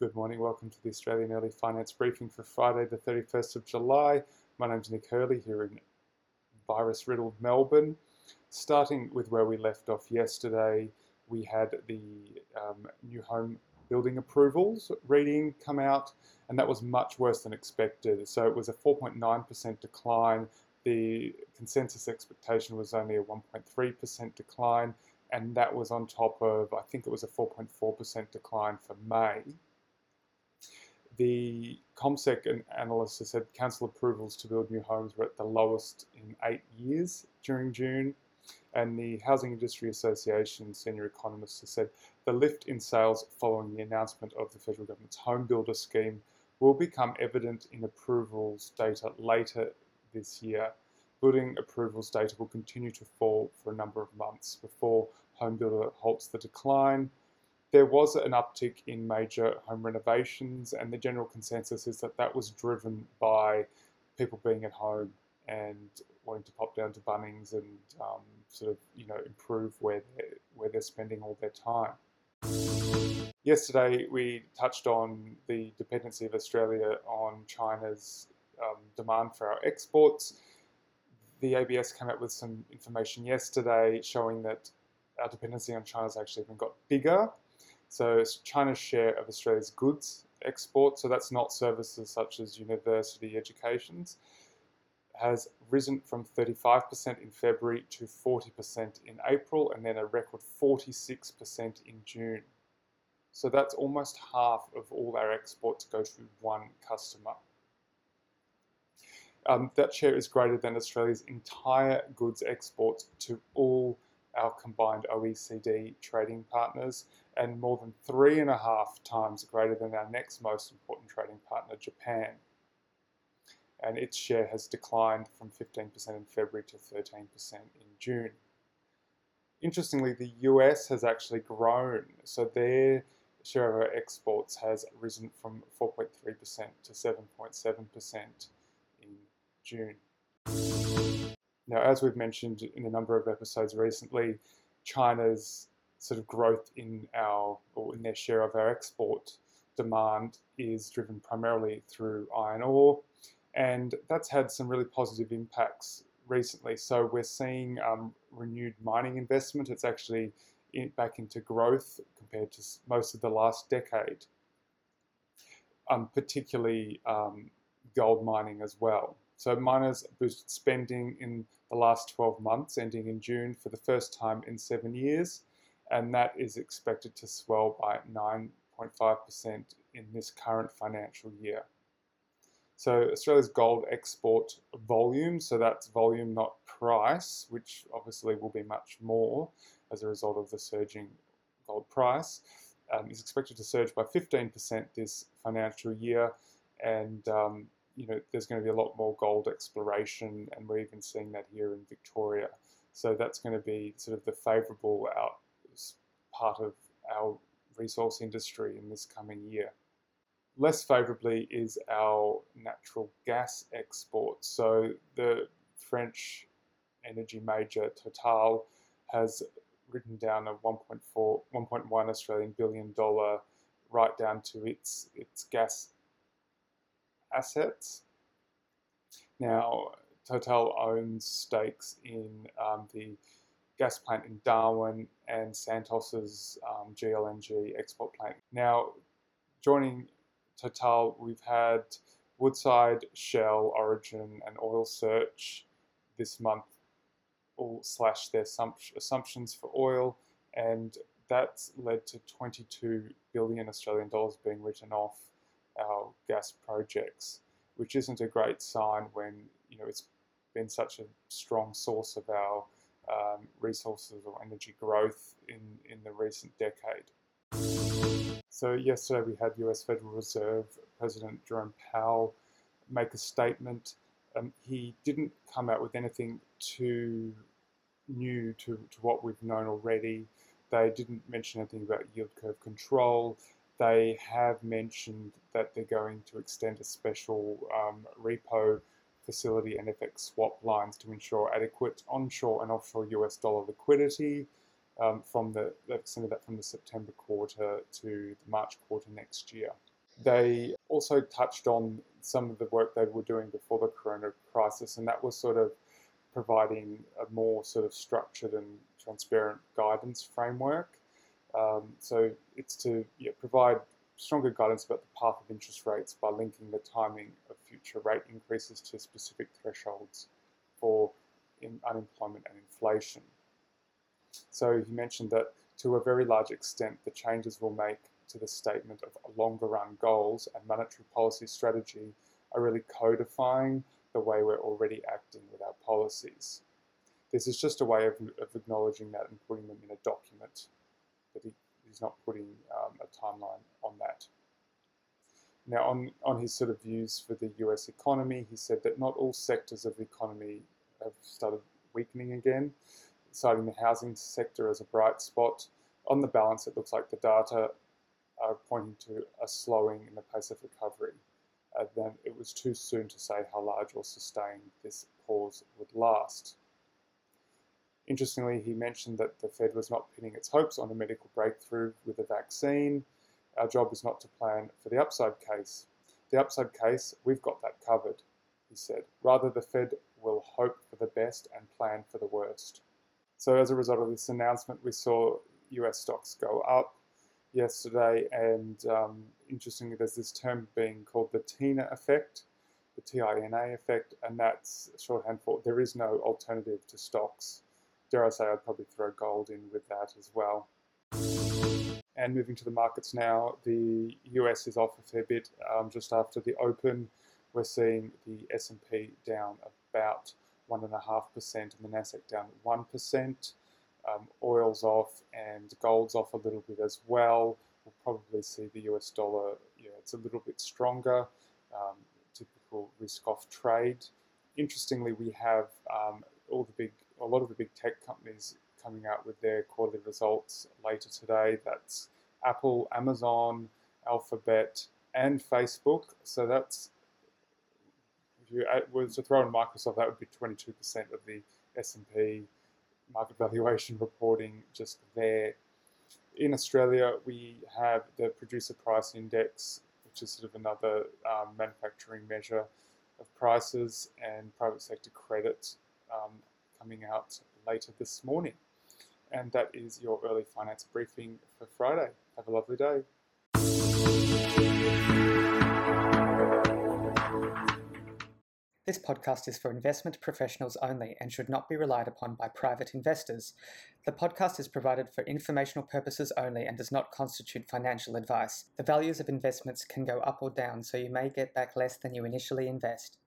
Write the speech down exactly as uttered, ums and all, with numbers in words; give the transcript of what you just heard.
Good morning, welcome to the Australian Early Finance Briefing for Friday the thirty-first of July. My name's Nick Hurley here in virus-riddled Melbourne. Starting with where we left off yesterday, we had the um, new home building approvals reading come out, and that was much worse than expected. So it was a four point nine percent decline. The consensus expectation was only a one point three percent decline, and that was on top of, I think it was a four point four percent decline for May. The CommSec analysts have said council approvals to build new homes were at the lowest in eight years during June. And the Housing Industry Association senior economist has said the lift in sales following the announcement of the federal government's home builder scheme will become evident in approvals data later this year. Building approvals data will continue to fall for a number of months before home builder halts the decline. There was an uptick in major home renovations, and the general consensus is that that was driven by people being at home and wanting to pop down to Bunnings and um, sort of, you know, improve where they're, where they're spending all their time. Yesterday, we touched on the dependency of Australia on China's um, demand for our exports. The A B S came out with some information yesterday showing that our dependency on China has actually even got bigger. So China's share of Australia's goods export, so that's not services such as university educations, has risen from thirty-five percent in February to forty percent in April, and then a record forty-six percent in June. So that's almost half of all our exports go to one customer. Um, that share is greater than Australia's entire goods exports to all our combined O E C D trading partners, and more than three and a half times greater than our next most important trading partner, Japan. And its share has declined from fifteen percent in February to thirteen percent in June. Interestingly, the U S has actually grown, so their share of our exports has risen from four point three percent to seven point seven percent in June. Now, as we've mentioned in a number of episodes recently, China's sort of growth in our, or in their share of our export demand is driven primarily through iron ore, and that's had some really positive impacts recently. So we're seeing um, renewed mining investment. It's actually in, back into growth compared to most of the last decade, um, particularly um, gold mining as well. So miners boosted spending in the last twelve months, ending in June, for the first time in seven years, and that is expected to swell by nine point five percent in this current financial year. So Australia's gold export volume, so that's volume not price, which obviously will be much more as a result of the surging gold price, um, is expected to surge by fifteen percent this financial year, and um, you know, there's going to be a lot more gold exploration, and we're even seeing that here in Victoria. So that's going to be sort of the favourable out part of our resource industry in this coming year. Less favourably is our natural gas exports. So the French energy major Total has written down a one point four, one point one Australian billion dollar write down to its its gas assets. Now, Total owns stakes in um, the gas plant in Darwin and Santos's um, G L N G export plant. Now, joining Total, we've had Woodside, Shell, Origin, and Oil Search this month all slash their assumptions for oil, and that's led to twenty-two billion Australian dollars being written off our gas projects, which isn't a great sign when, you know, it's been such a strong source of our um, resources or energy growth in, in the recent decade. So yesterday we had U S Federal Reserve President Jerome Powell make a statement. Um, he didn't come out with anything too new to, to what we've known already. They didn't mention anything about yield curve control. They have mentioned that they're going to extend a special um, repo facility and F X swap lines to ensure adequate onshore and offshore U S dollar liquidity. Um, from the, they've extended that from the September quarter to the March quarter next year. They also touched on some of the work they were doing before the corona crisis, and that was sort of providing a more sort of structured and transparent guidance framework. Um, so it's to yeah, provide stronger guidance about the path of interest rates by linking the timing of future rate increases to specific thresholds for in unemployment and inflation. So he mentioned that to a very large extent, the changes we'll make to the statement of longer run goals and monetary policy strategy are really codifying the way we're already acting with our policies. This is just a way of, of acknowledging that and putting them in a document, but he, he's not putting um, a timeline on that. Now, on, on his sort of views for the U S economy, he said that not all sectors of the economy have started weakening again, citing the housing sector as a bright spot. On the balance, it looks like the data are pointing to a slowing in the pace of recovery. Uh, then it was too soon to say how large or sustained this pause would last. Interestingly, he mentioned that the Fed was not pinning its hopes on a medical breakthrough with a vaccine. Our job is not to plan for the upside case. The upside case, we've got that covered, he said. Rather, the Fed will hope for the best and plan for the worst. So as a result of this announcement, we saw U S stocks go up yesterday, and um, interestingly, there's this term being called the TINA effect, the T I N A effect, and that's shorthand for there is no alternative to stocks. Dare I say, I'd probably throw gold in with that as well. And moving to the markets now, the U S is off a fair bit. Um, just after the open, we're seeing the S and P down about one point five percent and the Nasdaq down one percent. Um, oil's off and gold's off a little bit as well. We'll probably see the U S dollar, yeah, it's a little bit stronger, um, typical risk-off trade. Interestingly, we have um, all the big, a lot of the big tech companies coming out with their quarterly results later today. That's Apple, Amazon, Alphabet, and Facebook. So that's, if you were to throw in Microsoft, that would be twenty-two percent of the S and P market valuation reporting just there. In Australia, we have the Producer Price Index, which is sort of another um, manufacturing measure of prices, and private sector credit um, coming out later this morning. And that is your early finance briefing for Friday. Have a lovely day. This podcast is for investment professionals only and should not be relied upon by private investors. The podcast is provided for informational purposes only and does not constitute financial advice. The values of investments can go up or down, so you may get back less than you initially invest.